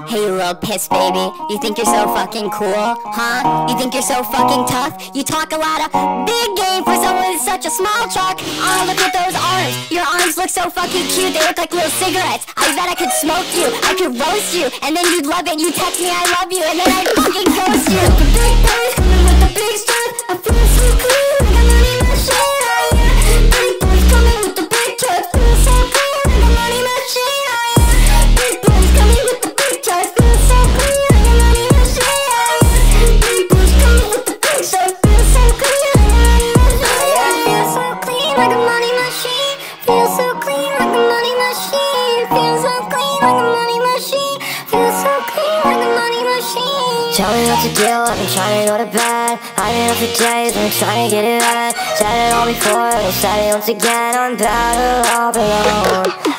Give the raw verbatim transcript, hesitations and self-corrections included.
Hey, you little piss baby, you think you're so fucking cool, huh? You think you're so fucking tough? You talk a lot of big game for someone with such a small truck. Oh, look at those arms. Your arms look so fucking cute, they look like little cigarettes. I bet I could smoke you, I could roast you, and then you'd love it. You text me I love you, and then I'd fucking ghost you. The big boys coming with the big stuff. I feel so cool, like I'm not even sure. Big boys coming with the big truck. Feel so cool, like I'm not even sure. Big boys coming with the big truck. Feel so cool, like I'm not even sure. Big boys coming with the big truck. Feel so cool, like I'm not even sure. Feel so clean like a money machine. Feel so clean like a money machine. Feel so clean like a money machine. Feel so clean like a money machine. Tell me what to do, I've been trying to go to bed. I've been up for days, I've been trying to get it right. Said it all before, I said it once again. I'm better off alone.